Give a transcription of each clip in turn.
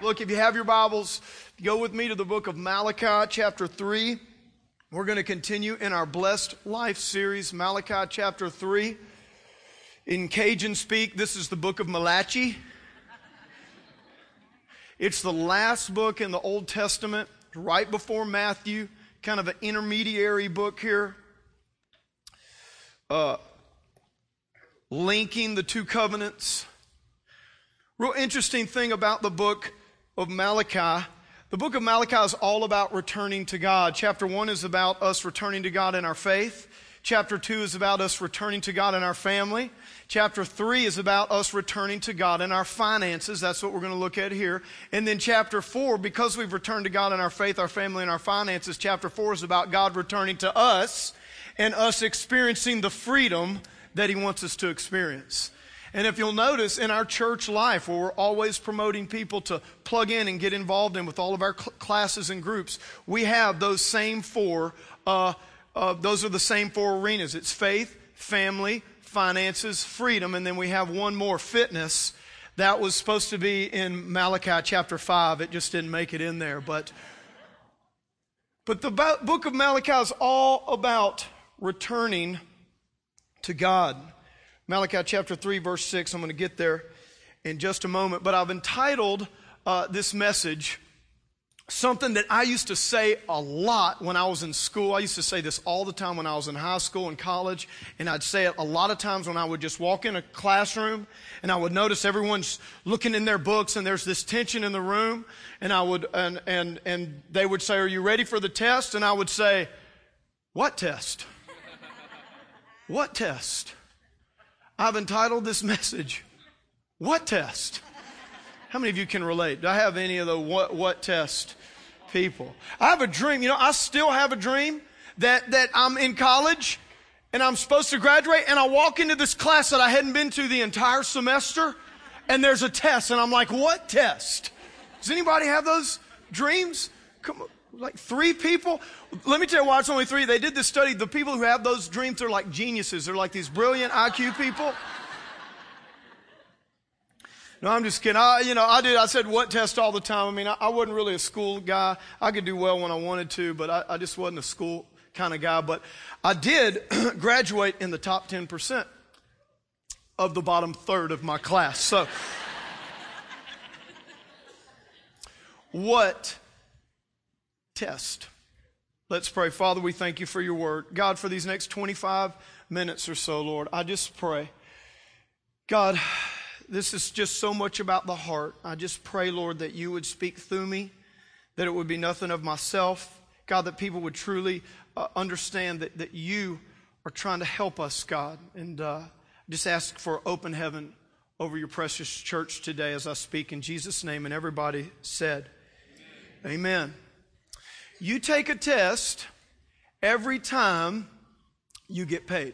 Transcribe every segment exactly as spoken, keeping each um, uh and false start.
Look, if you have your Bibles, go with me to the book of Malachi, chapter three. We're going to continue in our Blessed Life series, Malachi chapter three. In Cajun speak, this is the book of Malachi. It's the last book in the Old Testament, right before Matthew, kind of an intermediary book here. Uh, linking the two covenants. Real interesting thing about the book of Malachi. The book of Malachi is all about returning to God. Chapter one is about us returning to God in our faith. Chapter two is about us returning to God in our family. Chapter three is about us returning to God in our finances. That's what we're going to look at here. And then chapter four, because we've returned to God in our faith, our family, and our finances, chapter four is about God returning to us and us experiencing the freedom that He wants us to experience. And if you'll notice in our church life, where we're always promoting people to plug in and get involved in with all of our cl- classes and groups, we have those same four, uh, uh, those are the same four arenas. It's faith, family, finances, freedom, and then we have one more, fitness. That was supposed to be in Malachi chapter five. It just didn't make it in there. But, but the book of Malachi is all about returning to God. Malachi chapter three, verse six, I'm going to get there in just a moment. But I've entitled uh, this message something that I used to say a lot when I was in school. I used to say this all the time when I was in high school and college. And I'd say it a lot of times when I would just walk in a classroom and I would notice everyone's looking in their books and there's this tension in the room. And I would, and, and, and they would say, "Are you ready for the test?" And I would say, "What test? What test?" I've entitled this message, "What Test?" How many of you can relate? Do I have any of the what, what test people? I have a dream. You know, I still have a dream that, that I'm in college and I'm supposed to graduate and I walk into this class that I hadn't been to the entire semester and there's a test and I'm like, "What test?" Does anybody have those dreams? Come on. Like three people? Let me tell you why it's only three. They did this study. The people who have those dreams are like geniuses. They're like these brilliant I Q people. No, I'm just kidding. I, you know, I did. I said what test all the time. I mean, I, I wasn't really a school guy. I could do well when I wanted to, but I, I just wasn't a school kind of guy. But I did graduate in the top ten percent of the bottom third of my class. So, what test? Let's pray. Father, we thank you for your word. God, for these next twenty-five minutes or so, Lord, I just pray. God, this is just so much about the heart. I just pray, Lord, that you would speak through me, that it would be nothing of myself. God, that people would truly uh, understand that, that you are trying to help us, God. And uh, just ask for open heaven over your precious church today as I speak in Jesus' name. And everybody said, Amen. Amen. You take a test every time you get paid.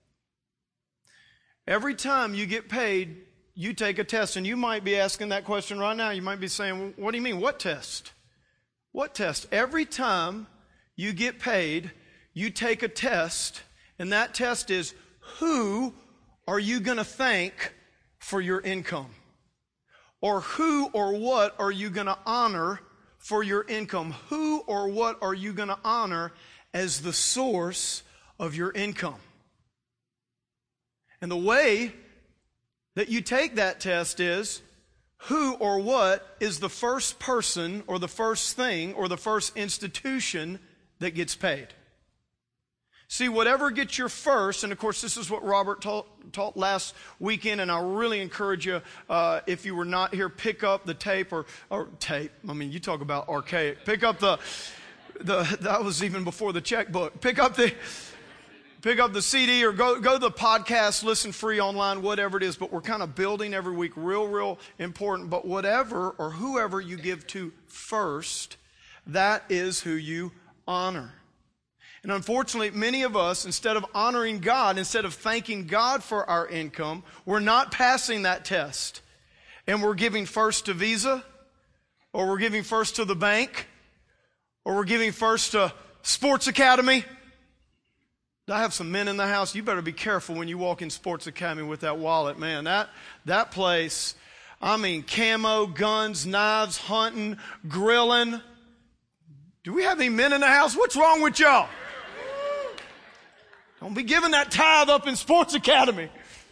Every time you get paid, you take a test. And you might be asking that question right now. You might be saying, "What do you mean? What test? What test?" Every time you get paid, you take a test. And that test is, who are you going to thank for your income? Or who or what are you going to honor for your income? Who or what are you going to honor as the source of your income? And the way that you take that test is, who or what is the first person or the first thing or the first institution that gets paid? See, whatever gets your first, and of course this is what Robert taught, taught last weekend, and I really encourage you, uh, if you were not here, pick up the tape or, or tape. I mean, you talk about archaic. Pick up the, the that was even before the checkbook. Pick up the, pick up the C D or go, go to the podcast, listen free online, whatever it is. But we're kind of building every week, real, real important. But whatever or whoever you give to first, that is who you honor. And unfortunately, many of us, instead of honoring God, instead of thanking God for our income, we're not passing that test. And we're giving first to Visa, or we're giving first to the bank, or we're giving first to Sports Academy. I have some men in the house. You better be careful when you walk in Sports Academy with that wallet, man. That, that place, I mean, camo, guns, knives, hunting, grilling. Do we have any men in the house? What's wrong with y'all? Don't be giving that tithe up in Sports Academy.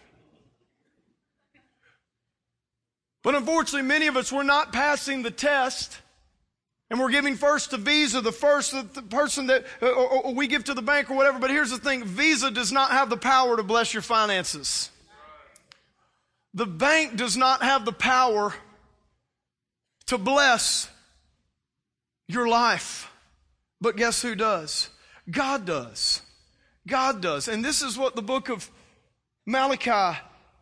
But unfortunately, many of us, we're not passing the test. And we're giving first to Visa, the first the person that or, or we give to the bank or whatever. But here's the thing. Visa does not have the power to bless your finances. The bank does not have the power to bless your life. But guess who does? God does. God does. And this is what the book of Malachi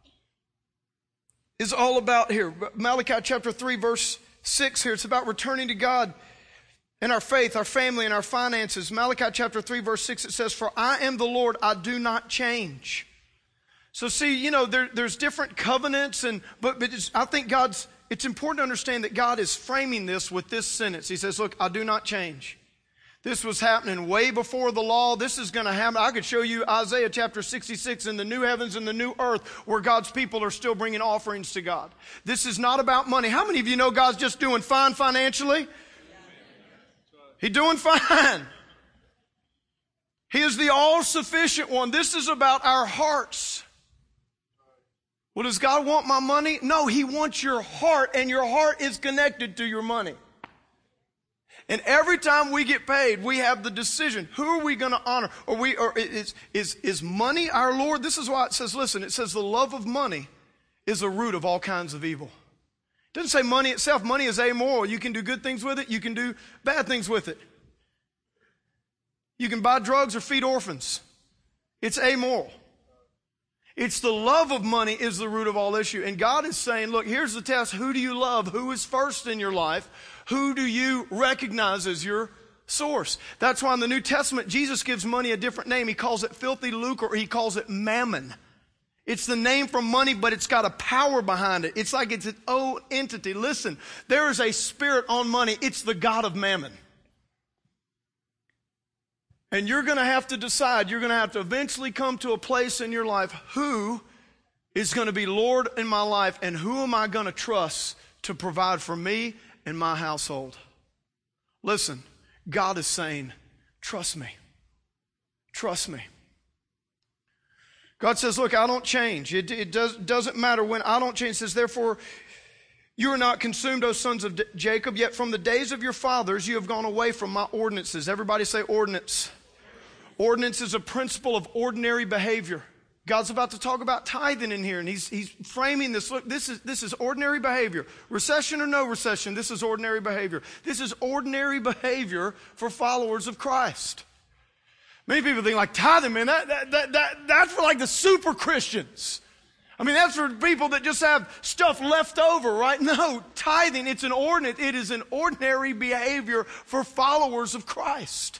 is all about here. Malachi chapter three, verse six here. It's about returning to God in our faith, our family, and our finances. Malachi chapter three, verse six, it says, "For I am the Lord, I do not change." So see, you know, there, there's different covenants, and but, but it's, I think God's, it's important to understand that God is framing this with this sentence. He says, look, I do not change. This was happening way before the law. This is going to happen. I could show you Isaiah chapter sixty-six in the new heavens and the new earth where God's people are still bringing offerings to God. This is not about money. How many of you know God's just doing fine financially? He's doing fine. He is the all-sufficient one. This is about our hearts. Well, does God want my money? No, He wants your heart, and your heart is connected to your money. And every time we get paid, we have the decision. Who are we going to honor? Or we, or is, is, is money our Lord? This is why it says, listen, it says the love of money is a root of all kinds of evil. It doesn't say money itself. Money is amoral. You can do good things with it. You can do bad things with it. You can buy drugs or feed orphans. It's amoral. It's the love of money is the root of all issue. And God is saying, look, here's the test. Who do you love? Who is first in your life? Who do you recognize as your source? That's why in the New Testament, Jesus gives money a different name. He calls it filthy lucre, or he calls it mammon. It's the name for money, but it's got a power behind it. It's like it's its own entity. Listen, there is a spirit on money. It's the god of mammon. And you're going to have to decide, you're going to have to eventually come to a place in your life, who is going to be Lord in my life, and who am I going to trust to provide for me and my household? Listen, God is saying, trust me. Trust me. God says, look, I don't change. It, it does, doesn't matter when I don't change. It says, therefore, you are not consumed, O sons of D- Jacob, yet from the days of your fathers you have gone away from my ordinances. Everybody say ordinance. Ordinance is a principle of ordinary behavior. God's about to talk about tithing in here, and he's, he's framing this. Look, this is, this is ordinary behavior. Recession or no recession, this is ordinary behavior. This is ordinary behavior for followers of Christ. Many people think like tithing, man, that, that, that, that, that's for like the super Christians. I mean, that's for people that just have stuff left over, right? No, tithing, it's an ordinance. It is an ordinary behavior for followers of Christ.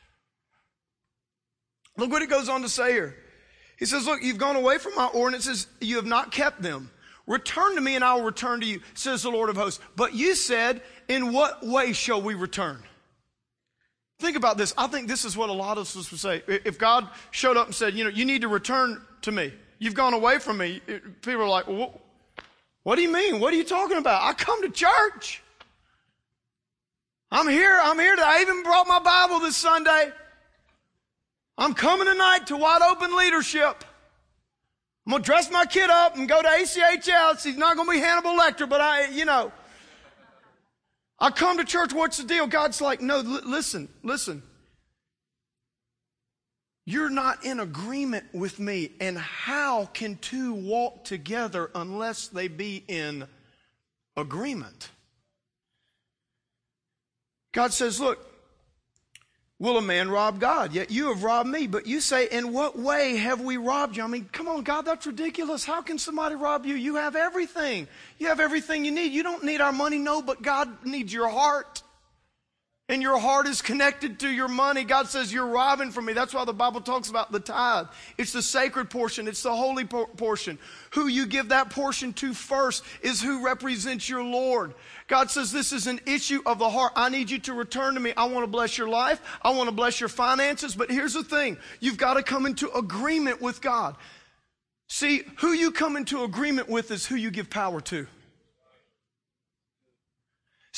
Look what it goes on to say here. He says, look, you've gone away from my ordinances. You have not kept them. Return to me and I will return to you, says the Lord of hosts. But you said, in what way shall we return? Think about this. I think this is what a lot of us would say. If God showed up and said, you know, you need to return to me. You've gone away from me. People are like, well, what do you mean? What are you talking about? I come to church. I'm here. I'm here. To, I even brought my Bible this Sunday. I'm coming tonight to Wide Open Leadership. I'm going to dress my kid up and go to A C H S. He's not going to be Hannibal Lecter, but I, you know. I come to church. What's the deal? God's like, no, l- listen, listen. You're not in agreement with me. And how can two walk together unless they be in agreement? God says, look, will a man rob God? Yet you have robbed me. But you say, in what way have we robbed you? I mean, come on, God, that's ridiculous. How can somebody rob you? You have everything. You have everything you need. You don't need our money, no, but God needs your heart. And your heart is connected to your money. God says, you're robbing from me. That's why the Bible talks about the tithe. It's the sacred portion. It's the holy por- portion. Who you give that portion to first is who represents your Lord. God says, this is an issue of the heart. I need you to return to me. I want to bless your life. I want to bless your finances. But here's the thing. You've got to come into agreement with God. See, who you come into agreement with is who you give power to.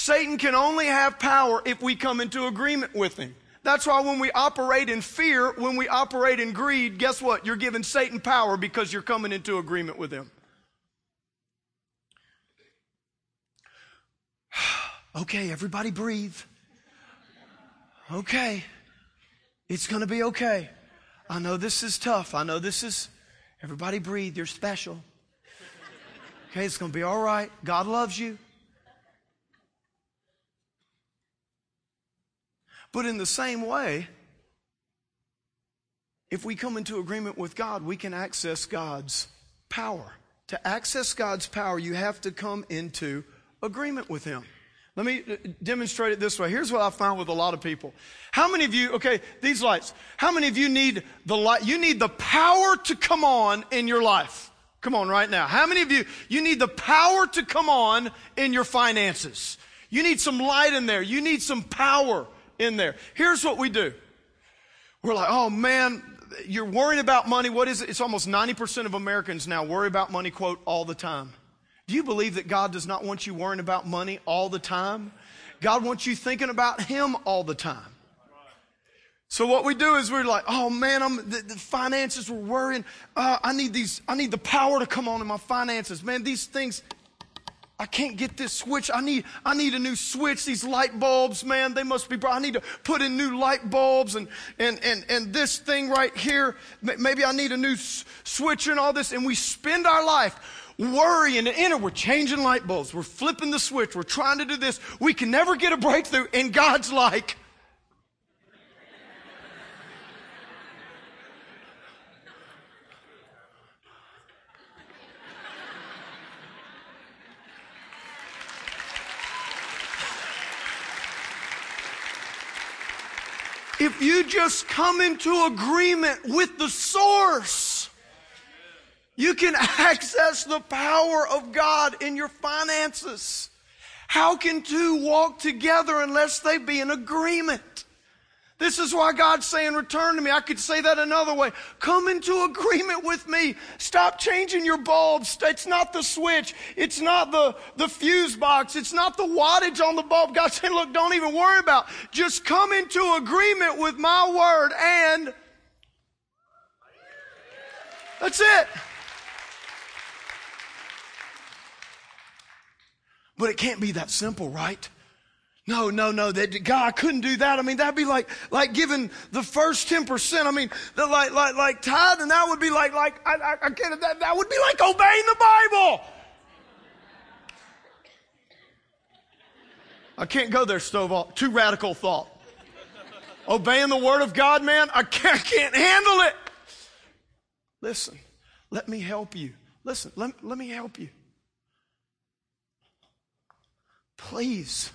Satan can only have power if we come into agreement with him. That's why when we operate in fear, when we operate in greed, guess what? You're giving Satan power because you're coming into agreement with him. Okay, everybody breathe. Okay, it's going to be okay. I know this is tough. I know this is, everybody breathe. You're special. Okay, it's going to be all right. God loves you. But in the same way, if we come into agreement with God, we can access God's power. To access God's power, you have to come into agreement with him. Let me demonstrate it this way. Here's what I found with a lot of people. How many of you, okay, these lights, how many of you need the light? You need the power to come on in your life. Come on right now. How many of you, you need the power to come on in your finances? You need some light in there. You need some power in there. Here's what we do. We're like, oh man, you're worried about money. What is it? It's almost ninety percent of Americans now worry about money, quote, all the time. Do you believe that God does not want you worrying about money all the time? God wants you thinking about him all the time. So what we do is we're like, oh man, I'm the, the finances, we're worrying. Uh, I need these, I need the power to come on in my finances. Man, these things, I can't get this switch. I need, I need a new switch. These light bulbs, man, they must be bright. I need to put in new light bulbs and, and, and, and this thing right here. Maybe I need a new s- switch and all this. And we spend our life worrying and enter. We're changing light bulbs. We're flipping the switch. We're trying to do this. We can never get a breakthrough. And God's like, if you just come into agreement with the source, you can access the power of God in your finances. How can two walk together unless they be in agreement? This is why God's saying, return to me. I could say that another way. Come into agreement with me. Stop changing your bulbs. It's not the switch. It's not the, the fuse box. It's not the wattage on the bulb. God's saying, look, don't even worry about it. Just come into agreement with my word and that's it. But it can't be that simple, right? No, no, no, that God, I couldn't do that. I mean, that'd be like, like giving the first ten percent. I mean, the, like, like, like tithing, that would be like, like, I, I, I can't, that, that would be like obeying the Bible. I can't go there, Stovall. Too radical thought. Obeying the word of God, man, I can't, I can't handle it. Listen, let me help you. Listen, let, let me help you. Please.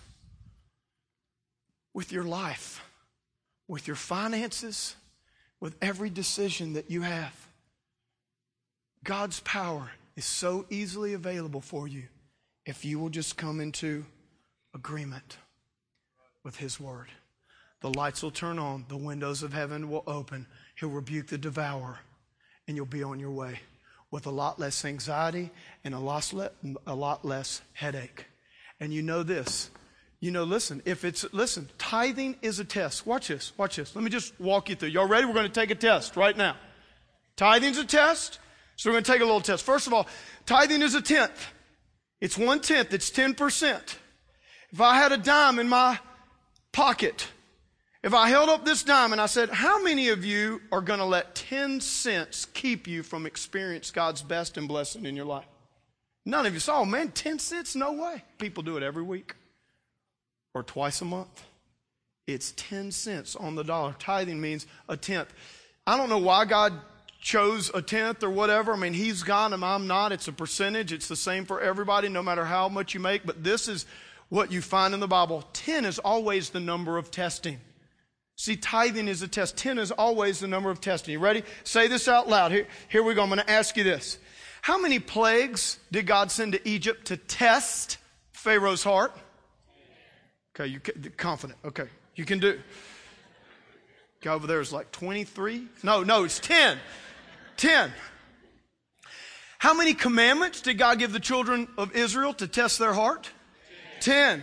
With your life, with your finances, with every decision that you have. God's power is so easily available for you if you will just come into agreement with his word. The lights will turn on, the windows of heaven will open, he'll rebuke the devourer, and you'll be on your way with a lot less anxiety and a lot, le- a lot less headache. And you know this. You know, listen, if it's, listen, tithing is a test. Watch this, watch this. Let me just walk you through. Y'all ready? We're going to take a test right now. Tithing's a test, so we're going to take a little test. First of all, tithing is a tenth. It's one tenth, it's ten percent. If I had a dime in my pocket, if I held up this dime and I said, how many of you are going to let ten cents keep you from experiencing God's best and blessing in your life? None of you saw, oh, man, ten cents? No way. People do it every week. Or twice a month. It's ten cents on the dollar. Tithing means a tenth. I don't know why God chose a tenth or whatever. I mean, he's God and I'm not. It's a percentage. It's the same for everybody, no matter how much you make. But this is what you find in the Bible. ten is always the number of testing. See, tithing is a test. ten is always the number of testing. You ready? Say this out loud. Here, here we go. I'm going to ask you this. How many plagues did God send to Egypt to test Pharaoh's heart? Okay, you're confident. Okay, you can do. Guy over there is like twenty-three. No, no, it's ten. ten. How many commandments did God give the children of Israel to test their heart? ten.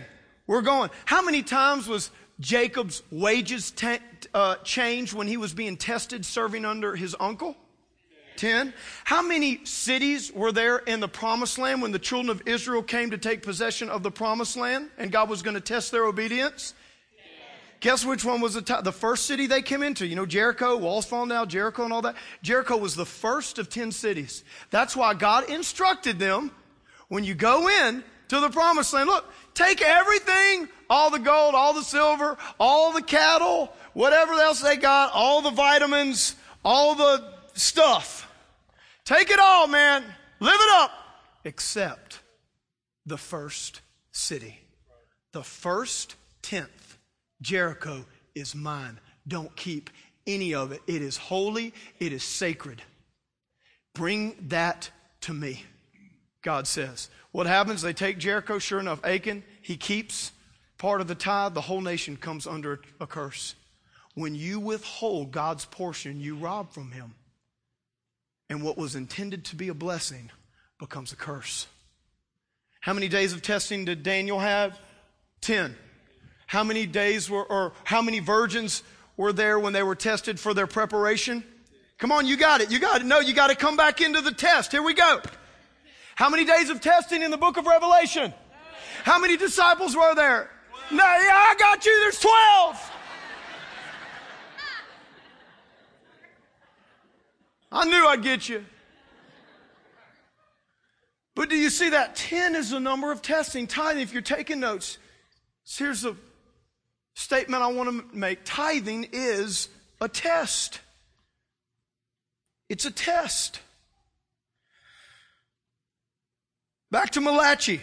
We're going. How many times was Jacob's wages t- uh, changed when he was being tested serving under his uncle? Ten. How many cities were there in the promised land when the children of Israel came to take possession of the promised land and God was going to test their obedience? Guess which one was the, t- the first city they came into? You know, Jericho, walls falling down, Jericho and all that. Jericho was the first of ten cities. That's why God instructed them, when you go in to the promised land, look, take everything, all the gold, all the silver, all the cattle, whatever else they got, all the vitamins, all the stuff. Take it all, man. Live it up. Except the first city. The first tenth. Jericho is mine. Don't keep any of it. It is holy. It is sacred. Bring that to me, God says. What happens? They take Jericho. Sure enough, Achan, he keeps part of the tithe. The whole nation comes under a curse. When you withhold God's portion, you rob from him. And what was intended to be a blessing becomes a curse. How many days of testing did Daniel have? Ten. How many days were, or how many virgins were there when they were tested for their preparation? Come on, you got it. You got it. No, you got to come back into the test. Here we go. How many days of testing in the book of Revelation? How many disciples were there? No, yeah, I got you. There's twelve. I knew I'd get you. But do you see that? ten is the number of testing. Tithing, if you're taking notes, here's the statement I want to make. Tithing is a test. It's a test. Back to Malachi.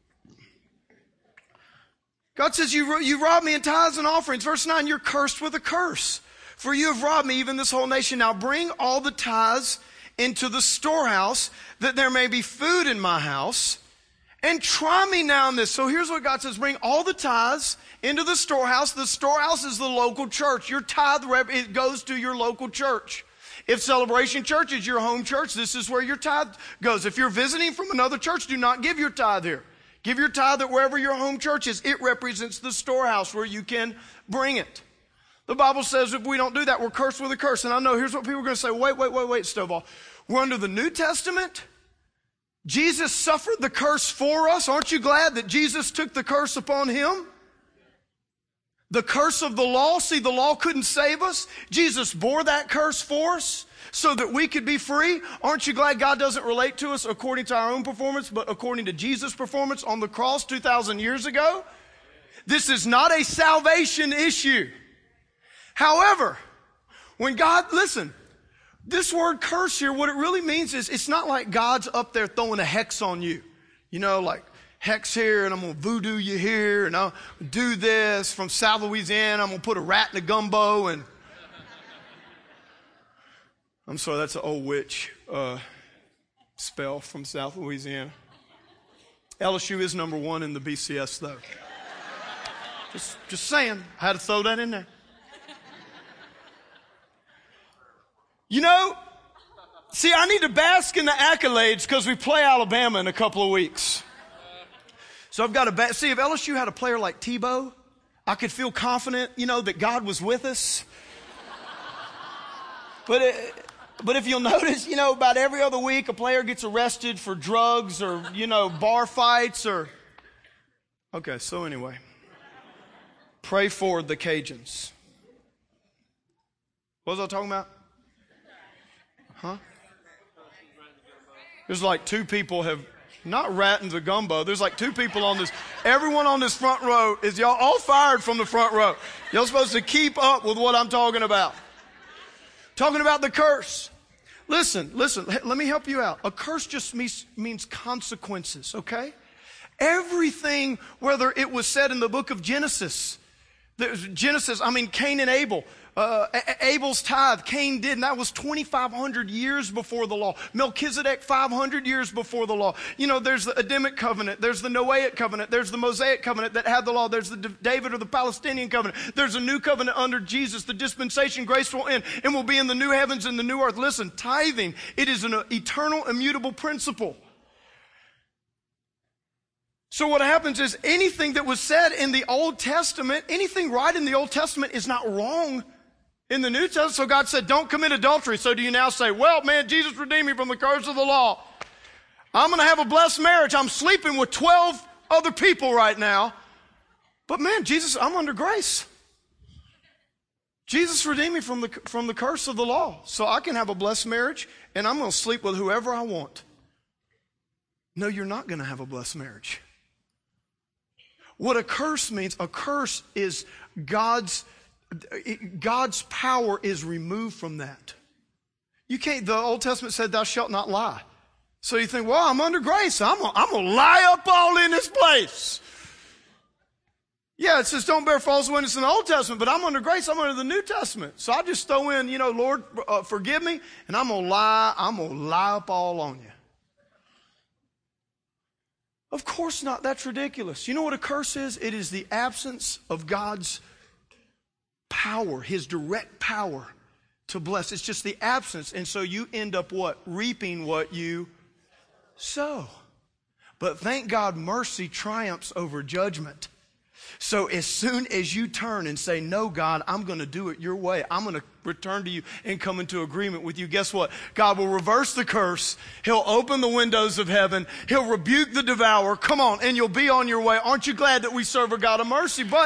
God says, you, you robbed me in tithes and offerings. Verse nine, you're cursed with a curse. For you have robbed me, even this whole nation. Now bring all the tithes into the storehouse, that there may be food in my house. And try me now in this. So here's what God says. Bring all the tithes into the storehouse. The storehouse is the local church. Your tithe, it goes to your local church. If Celebration Church is your home church, this is where your tithe goes. If you're visiting from another church, do not give your tithe here. Give your tithe at wherever your home church is. It represents the storehouse where you can bring it. The Bible says if we don't do that, we're cursed with a curse. And I know here's what people are going to say. Wait, wait, wait, wait, Stovall. We're under the New Testament. Jesus suffered the curse for us. Aren't you glad that Jesus took the curse upon him? The curse of the law. See, the law couldn't save us. Jesus bore that curse for us so that we could be free. Aren't you glad God doesn't relate to us according to our own performance, but according to Jesus' performance on the cross two thousand years ago? This is not a salvation issue. However, when God, listen, this word curse here, what it really means is it's not like God's up there throwing a hex on you. You know, like hex here and I'm going to voodoo you here and I'll do this from South Louisiana. I'm going to put a rat in a gumbo and I'm sorry, that's an old witch uh, spell from South Louisiana. L S U is number one in the B C S though. Just, just saying, I had to throw that in there. You know, see, I need to bask in the accolades because we play Alabama in a couple of weeks. So I've got to ba- see if L S U had a player like Tebow, I could feel confident, you know, that God was with us. But it, but if you'll notice, you know, about every other week a player gets arrested for drugs or, you know, bar fights or. Okay, so anyway, pray for the Cajuns. What was I talking about? Huh? There's like two people have not ratting the gumbo. There's like two people on this. Everyone on this front row is y'all all fired from the front row. Y'all supposed to keep up with what I'm talking about. Talking about the curse. Listen, listen, let me help you out. A curse just means, means consequences, okay? Everything, whether it was said in the book of Genesis, there's Genesis, I mean Cain and Abel. Uh, Abel's tithe, Cain did, and that was twenty-five hundred years before the law. Melchizedek, five hundred years before the law. You know, there's the Adamic covenant, there's the Noahic covenant, there's the Mosaic covenant that had the law, there's the David or the Palestinian covenant, there's a new covenant under Jesus, the dispensation, grace will end, and will be in the new heavens and the new earth. Listen, tithing, it is an eternal, immutable principle. So what happens is anything that was said in the Old Testament, anything right in the Old Testament is not wrong in the New Testament. So God said, don't commit adultery. So do you now say, well, man, Jesus redeemed me from the curse of the law. I'm going to have a blessed marriage. I'm sleeping with twelve other people right now. But man, Jesus, I'm under grace. Jesus redeemed me from the, from the curse of the law. So I can have a blessed marriage and I'm going to sleep with whoever I want. No, you're not going to have a blessed marriage. What a curse means, a curse is God's, God's power is removed from that. You can't, the Old Testament said, thou shalt not lie. So you think, well, I'm under grace. I'm going I'm to lie up all in this place. Yeah, it says don't bear false witness in the Old Testament, but I'm under grace. I'm under the New Testament. So I just throw in, you know, Lord, uh, forgive me, and I'm going to lie. I'm going to lie up all on you. Of course not. That's ridiculous. You know what a curse is? It is the absence of God's power, his direct power to bless. It's just the absence. And so you end up what? Reaping what you sow. But thank God mercy triumphs over judgment. So as soon as you turn and say, no, God, I'm going to do it your way. I'm going to return to you and come into agreement with you. Guess what? God will reverse the curse. He'll open the windows of heaven. He'll rebuke the devourer. Come on, and you'll be on your way. Aren't you glad that we serve a God of mercy? But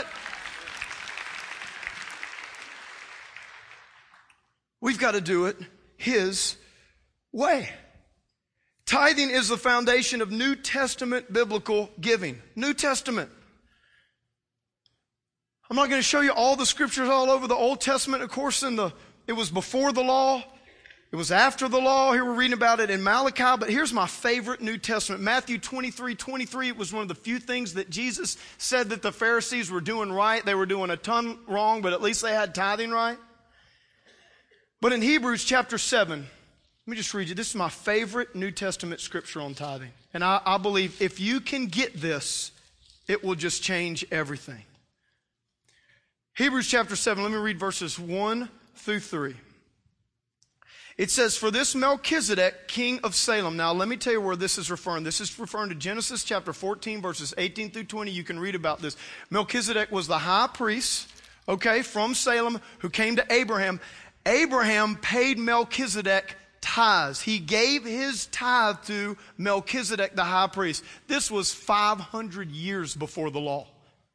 we've got to do it his way. Tithing is the foundation of New Testament biblical giving. New Testament. I'm not going to show you all the scriptures all over the Old Testament. Of course, in the it was before the law. It was after the law. Here we're reading about it in Malachi. But here's my favorite New Testament. Matthew twenty-three twenty-three. It was one of the few things that Jesus said that the Pharisees were doing right. They were doing a ton wrong, but at least they had tithing right. But in Hebrews chapter seven, let me just read you. This is my favorite New Testament scripture on tithing. And I, I believe if you can get this, it will just change everything. Hebrews chapter seven, let me read verses one through three. It says, for this Melchizedek, king of Salem. Now, let me tell you where this is referring. This is referring to Genesis chapter fourteen, verses eighteen through twenty. You can read about this. Melchizedek was the high priest, okay, from Salem, who came to Abraham. Abraham paid Melchizedek tithes. He gave his tithe to Melchizedek, the high priest. This was five hundred years before the law.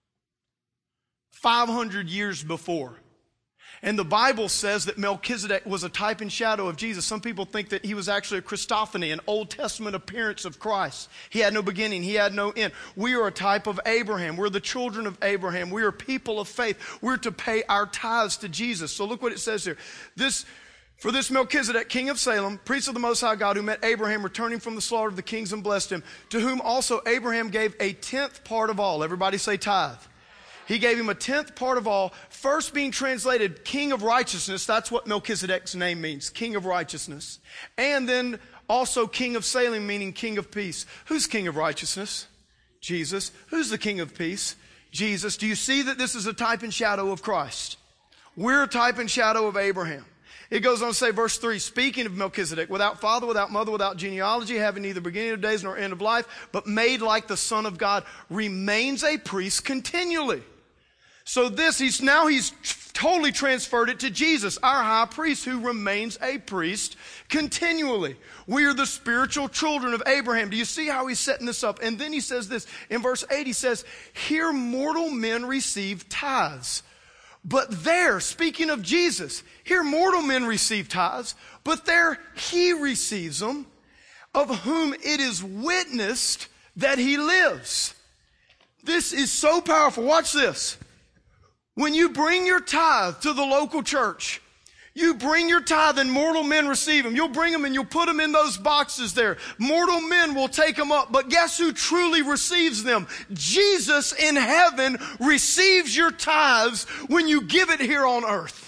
five hundred years before. And the Bible says that Melchizedek was a type and shadow of Jesus. Some people think that he was actually a Christophany, an Old Testament appearance of Christ. He had no beginning. He had no end. We are a type of Abraham. We're the children of Abraham. We are people of faith. We're to pay our tithes to Jesus. So look what it says here. This, for this Melchizedek, king of Salem, priest of the Most High God, who met Abraham returning from the slaughter of the kings and blessed him, to whom also Abraham gave a tenth part of all. Everybody say tithe. He gave him a tenth part of all, first being translated King of Righteousness. That's what Melchizedek's name means, King of Righteousness. And then also King of Salem, meaning King of Peace. Who's King of Righteousness? Jesus. Who's the King of Peace? Jesus. Do you see that this is a type and shadow of Christ? We're a type and shadow of Abraham. It goes on to say, verse three, speaking of Melchizedek, without father, without mother, without genealogy, having neither beginning of days nor end of life, but made like the Son of God, remains a priest continually. So this, he's now he's totally transferred it to Jesus, our high priest, who remains a priest continually. We are the spiritual children of Abraham. Do you see how he's setting this up? And then he says this, in verse eight, he says, here mortal men receive tithes. But there, speaking of Jesus, here mortal men receive tithes, but there he receives them, of whom it is witnessed that he lives. This is so powerful. Watch this. When you bring your tithe to the local church, you bring your tithe and mortal men receive them. You'll bring them and you'll put them in those boxes there. Mortal men will take them up, but guess who truly receives them? Jesus in heaven receives your tithes when you give it here on earth.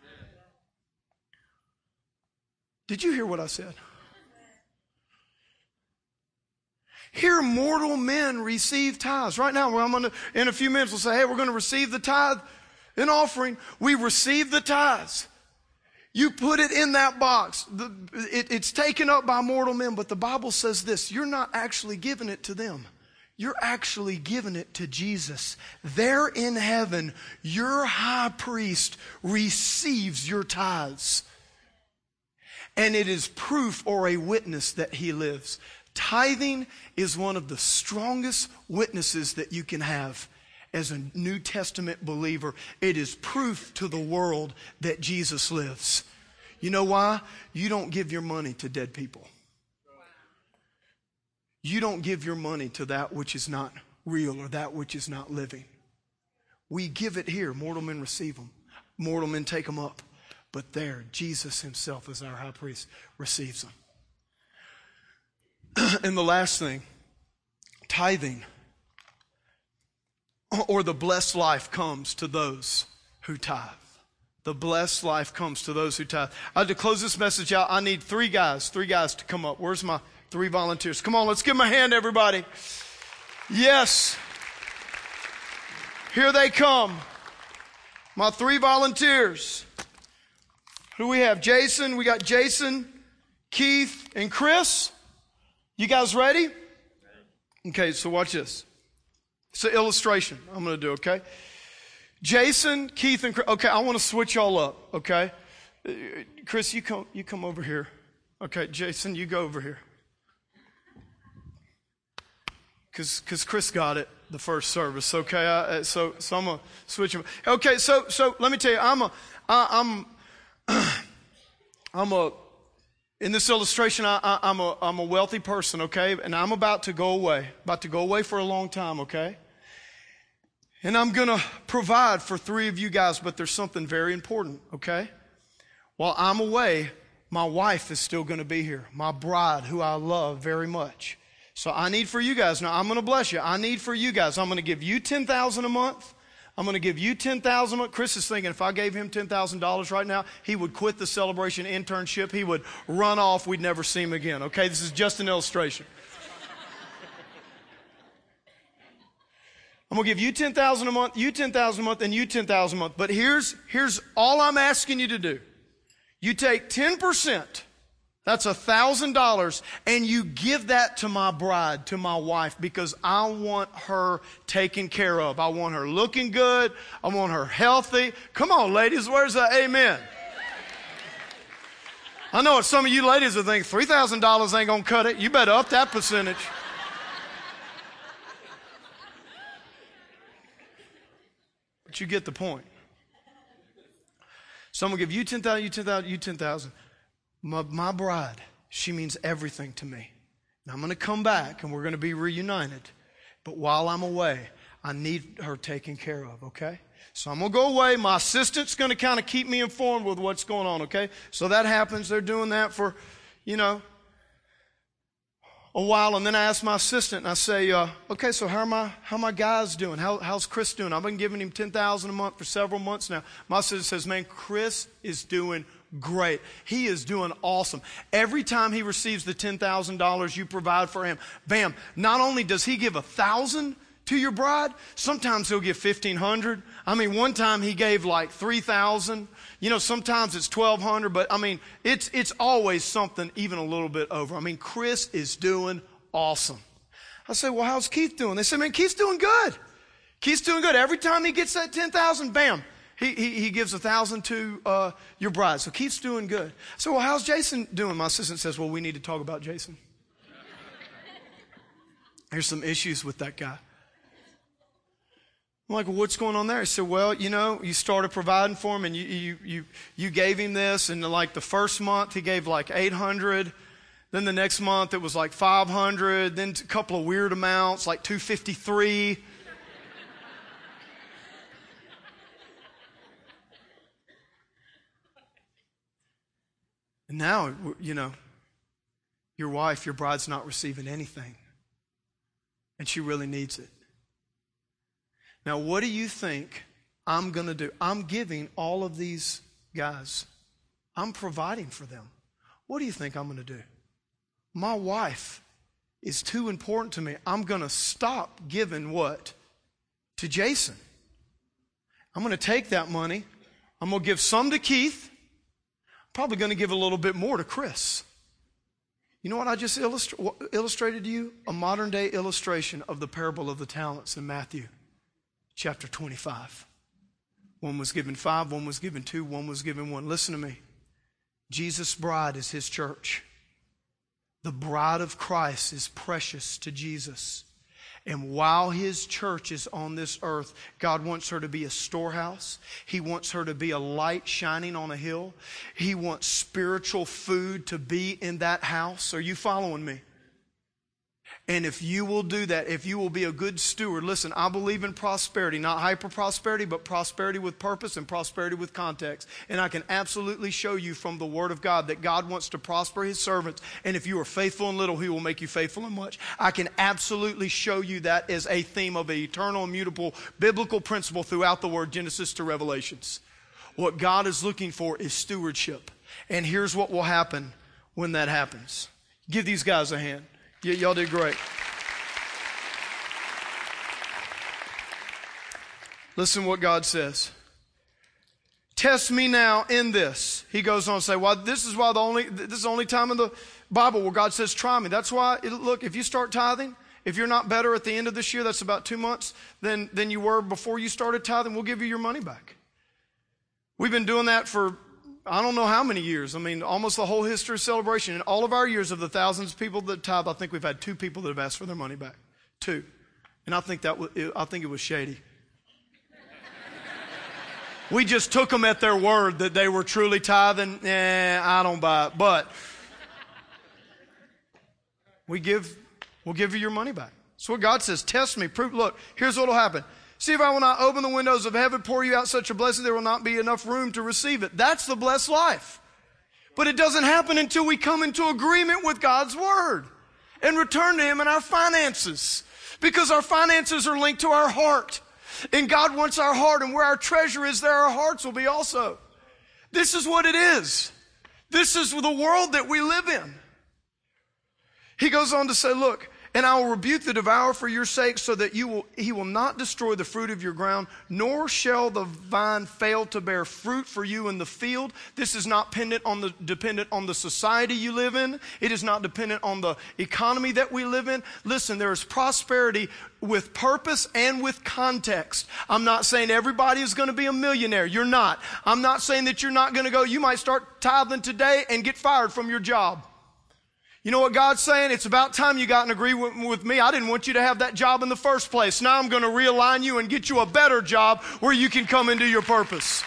Did you hear what I said? Here mortal men receive tithes. Right now, I'm gonna, in a few minutes, we'll say, hey, we're going to receive the tithe and offering. We receive the tithes. You put it in that box. The, it, it's taken up by mortal men, but the Bible says this, you're not actually giving it to them. You're actually giving it to Jesus. There in heaven, your high priest receives your tithes. And it is proof or a witness that he lives. Tithing is one of the strongest witnesses that you can have as a New Testament believer. It is proof to the world that Jesus lives. You know why? You don't give your money to dead people. You don't give your money to that which is not real or that which is not living. We give it here. Mortal men receive them. Mortal men take them up. But there, Jesus himself as our high priest receives them. And the last thing, tithing or the blessed life comes to those who tithe. The blessed life comes to those who tithe. I had to close this message out. I need three guys, three guys to come up. Where's my three volunteers? Come on, let's give them a hand, everybody. Yes. Here they come. My three volunteers. Who do we have? Jason. We got Jason, Keith, and Chris. You guys ready? Okay, so watch this. It's an illustration I'm going to do, okay? Jason, Keith, and Chris. Okay, I want to switch y'all up, okay? Chris, you come, you come over here. Okay, Jason, you go over here. Because because Chris got it the first service, okay? I, so so I'm gonna switch him. Okay, so so let me tell you, I'm a I, I'm I'm a in this illustration, I, I, I'm a I'm a wealthy person, okay? And I'm about to go away, about to go away for a long time, okay? And I'm gonna provide for three of you guys, but there's something very important, okay? While I'm away, my wife is still gonna be here, my bride, who I love very much. So I need for you guys, now I'm going to bless you. I need for you guys, I'm going to give you ten thousand dollars a month. I'm going to give you ten thousand dollars a month. Chris is thinking if I gave him ten thousand dollars right now, he would quit the Celebration internship. He would run off. We'd never see him again. Okay, this is just an illustration. I'm going to give you ten thousand dollars a month, you ten thousand dollars a month, and you ten thousand dollars a month. But here's, here's all I'm asking you to do. You take ten percent. That's a thousand dollars, and you give that to my bride, to my wife, because I want her taken care of. I want her looking good. I want her healthy. Come on, ladies, where's that amen? I know what some of you ladies are thinking, three thousand dollars ain't going to cut it. You better up that percentage. But you get the point. So I'm going to give you ten thousand dollars, you ten thousand dollars, you ten thousand dollars. My, my bride, she means everything to me. Now I'm going to come back and we're going to be reunited. But while I'm away, I need her taken care of, okay? So I'm going to go away. My assistant's going to kind of keep me informed with what's going on, okay? So that happens. They're doing that for, you know, a while. And then I ask my assistant and I say, uh, okay, so how are my, how are my guys doing? How, how's Chris doing? I've been giving him ten thousand dollars a month for several months now. My assistant says, man, Chris is doing great. He is doing awesome. Every time he receives the ten thousand dollars you provide for him, bam, not only does he give one thousand dollars to your bride, sometimes he'll give fifteen hundred dollars. I mean, one time he gave like three thousand dollars. You know, sometimes it's twelve hundred dollars, but I mean, it's it's always something even a little bit over. I mean, Chris is doing awesome. I say, well, how's Keith doing? They say, man, Keith's doing good. Keith's doing good. Every time he gets that ten thousand dollars, bam, He, he, he gives a thousand to uh, your bride. So Keith's doing good. So, well, how's Jason doing? My assistant says, well, we need to talk about Jason. There's some issues with that guy. I'm like, well, what's going on there? He said, well, you know, you started providing for him and you, you, you, you gave him this. And like the first month, he gave like eight hundred. Then the next month, it was like five hundred. Then a couple of weird amounts, like two hundred fifty-three. And now, you know, your wife, your bride's not receiving anything. And she really needs it. Now, what do you think I'm going to do? I'm giving all of these guys. I'm providing for them. What do you think I'm going to do? My wife is too important to me. I'm going to stop giving what? To Jason. I'm going to take that money. I'm going to give some to Keith. Probably going to give a little bit more to Chris. You know what I just illustra- illustrated to you? A modern day illustration of the parable of the talents in Matthew chapter twenty-five. One was given five, one was given two, one was given one. Listen to me. Jesus' bride is his church. The bride of Christ is precious to Jesus. And while his church is on this earth, God wants her to be a storehouse. He wants her to be a light shining on a hill. He wants spiritual food to be in that house. Are you following me? And if you will do that, if you will be a good steward, listen, I believe in prosperity, not hyper prosperity, but prosperity with purpose and prosperity with context. And I can absolutely show you from the Word of God that God wants to prosper his servants. And if you are faithful in little, he will make you faithful in much. I can absolutely show you that as a theme of an eternal, immutable, biblical principle throughout the Word, Genesis to Revelations. What God is looking for is stewardship. And here's what will happen when that happens. Give these guys a hand. Y- y'all did great. Listen what God says. Test me now in this. He goes on to say, well, this is why the only, this is the only time in the Bible where God says, try me. That's why, it, look, if you start tithing, if you're not better at the end of this year, that's about two months, than, than you were before you started tithing, we'll give you your money back. We've been doing that for I don't know how many years. I mean, almost the whole history of Celebration. In all of our years of the thousands of people that tithe, I think we've had two people that have asked for their money back. Two. And I think that was, I think it was shady. We just took them at their word that they were truly tithing. Eh, I don't buy it. But we give, we'll give you your money back. That's what God says. Test me. Prove. Look, here's what will happen. See if I will not open the windows of heaven, pour you out such a blessing, there will not be enough room to receive it. That's the blessed life. But it doesn't happen until we come into agreement with God's word and return to him in our finances. Because our finances are linked to our heart. And God wants our heart, and where our treasure is, there our hearts will be also. This is what it is. This is the world that we live in. He goes on to say, look, and I will rebuke the devourer for your sake, so that you will, he will not destroy the fruit of your ground, nor shall the vine fail to bear fruit for you in the field. This is not dependent on the, dependent on the society you live in. It is not dependent on the economy that we live in. Listen, there is prosperity with purpose and with context. I'm not saying everybody is going to be a millionaire. You're not. I'm not saying that you're not going to go. You might start tithing today and get fired from your job. You know what God's saying? It's about time you got in agreement with me. I didn't want you to have that job in the first place. Now I'm going to realign you and get you a better job where you can come into your purpose.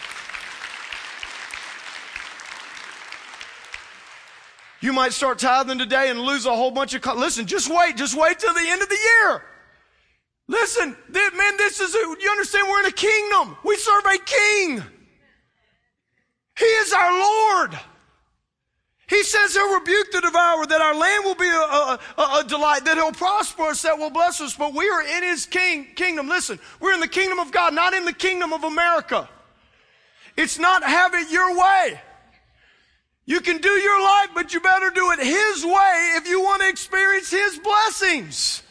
You might start tithing today and lose a whole bunch of... Co- Listen, just wait. Just wait till the end of the year. Listen, th- man, this is... A, you understand we're in a kingdom. We serve a king. He is our Lord. He says he'll rebuke the devourer, that our land will be a, a, a, a delight, that he'll prosper us, that will bless us. But we are in his king, kingdom. Listen, we're in the kingdom of God, not in the kingdom of America. It's not have it your way. You can do your life, but you better do it his way if you want to experience his blessings.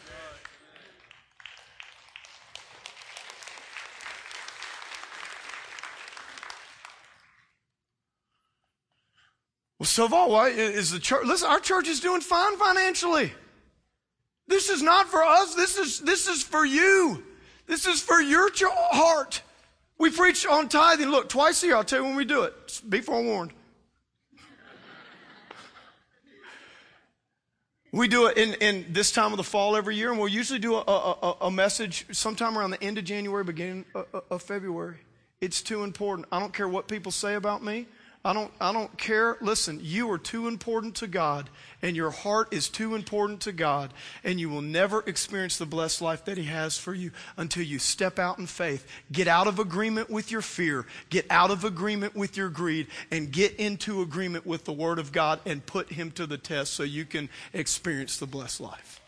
Well, Silval, why is the church? Listen, our church is doing fine financially. This is not for us. This is, this is for you. This is for your ch- heart. We preach on tithing. Look, twice a year, I'll tell you when we do it. Be forewarned. We do it in, in this time of the fall every year, and we'll usually do a, a, a message sometime around the end of January, beginning of, of February. It's too important. I don't care what people say about me. I don't, I don't care. Listen, you are too important to God, and your heart is too important to God, and you will never experience the blessed life that he has for you until you step out in faith. Get out of agreement with your fear. Get out of agreement with your greed, and get into agreement with the Word of God and put him to the test so you can experience the blessed life.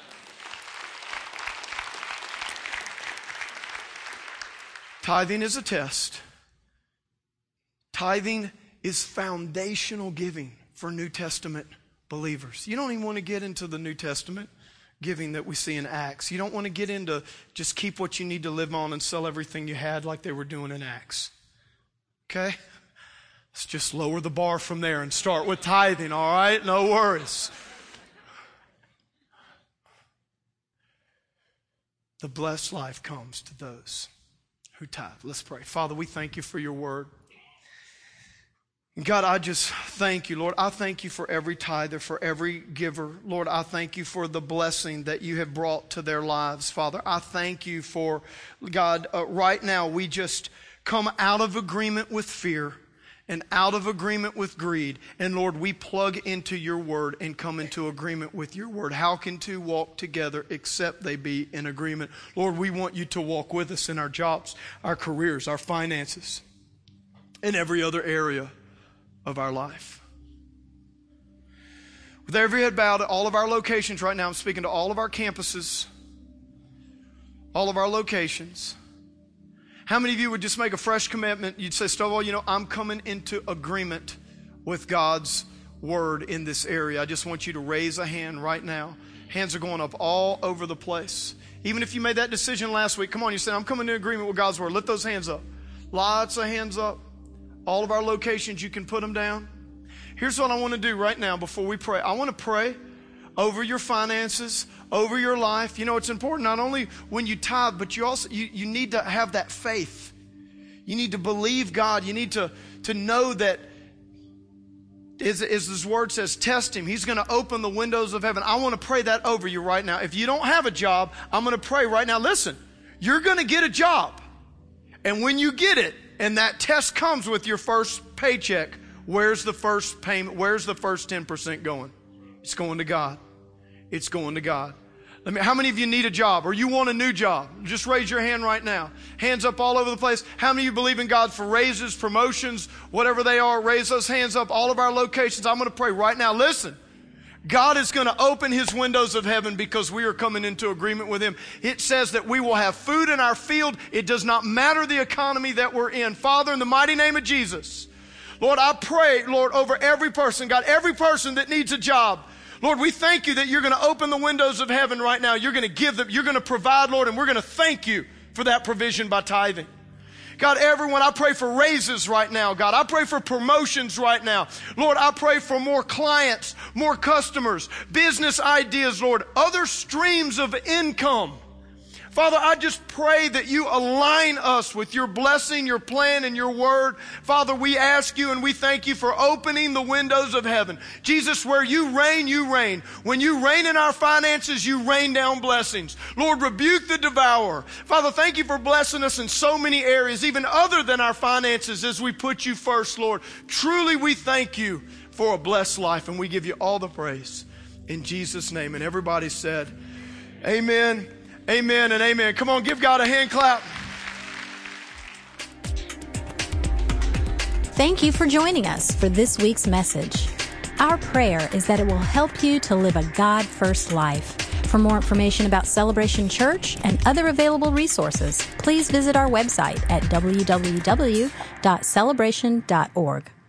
Tithing is a test. Tithing is foundational giving for New Testament believers. You don't even want to get into the New Testament giving that we see in Acts. You don't want to get into just keep what you need to live on and sell everything you had like they were doing in Acts. Okay? Let's just lower the bar from there and start with tithing, all right? No worries. The blessed life comes to those who tithe. Let's pray. Father, we thank you for your word. God, I just thank you, Lord. I thank you for every tither, for every giver. Lord, I thank you for the blessing that you have brought to their lives, Father. I thank you for, God, uh, right now we just come out of agreement with fear and out of agreement with greed. And Lord, we plug into your word and come into agreement with your word. How can two walk together except they be in agreement? Lord, we want you to walk with us in our jobs, our careers, our finances, in every other area of our life. With every head bowed at all of our locations right now, I'm speaking to all of our campuses, all of our locations. How many of you would just make a fresh commitment? You'd say, Stovall, you know, I'm coming into agreement with God's word in this area. I just want you to raise a hand right now. Hands are going up all over the place. Even if you made that decision last week, come on, you said, I'm coming into agreement with God's word. Lift those hands up. Lots of hands up. All of our locations, you can put them down. Here's what I want to do right now before we pray. I want to pray over your finances, over your life. You know, it's important not only when you tithe, but you also you, you need to have that faith. You need to believe God. You need to, to know that, as, as His word says, test Him. He's going to open the windows of heaven. I want to pray that over you right now. If you don't have a job, I'm going to pray right now. Listen, you're going to get a job. And when you get it, and that test comes with your first paycheck, where's the first payment? Where's the first ten percent going? It's going to God. It's going to God. Let me, how many of you need a job or you want a new job? Just raise your hand right now. Hands up all over the place. How many of you believe in God for raises, promotions, whatever they are? Raise those hands up, all of our locations. I'm going to pray right now. Listen. God is going to open His windows of heaven because we are coming into agreement with Him. It says that we will have food in our field. It does not matter the economy that we're in. Father, in the mighty name of Jesus, Lord, I pray, Lord, over every person, God, every person that needs a job. Lord, we thank you that you're going to open the windows of heaven right now. You're going to give them, you're going to provide, Lord, and we're going to thank you for that provision by tithing. God, everyone, I pray for raises right now, God. I pray for promotions right now. Lord, I pray for more clients, more customers, business ideas, Lord, other streams of income. Father, I just pray that you align us with your blessing, your plan, and your word. Father, we ask you and we thank you for opening the windows of heaven. Jesus, where you reign, you reign. When you reign in our finances, you rain down blessings. Lord, rebuke the devourer. Father, thank you for blessing us in so many areas, even other than our finances, as we put you first, Lord. Truly, we thank you for a blessed life, and we give you all the praise. In Jesus' name. And everybody said, amen. Amen and amen. Come on, give God a hand clap. Thank you for joining us for this week's message. Our prayer is that it will help you to live a God-first life. For more information about Celebration Church and other available resources, please visit our website at w w w dot celebration dot org.